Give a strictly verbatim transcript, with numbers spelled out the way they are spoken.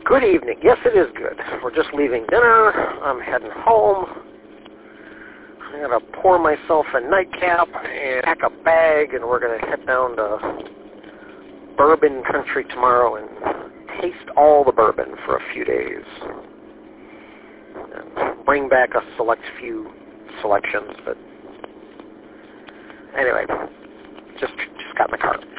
Good evening. Yes, it is good. We're just leaving dinner. I'm heading home. I'm going to pour myself a nightcap and pack a bag, and we're going to head down to bourbon country tomorrow and taste all the bourbon for a few days. And bring back a select few selections, but anyway, just, just got in the car.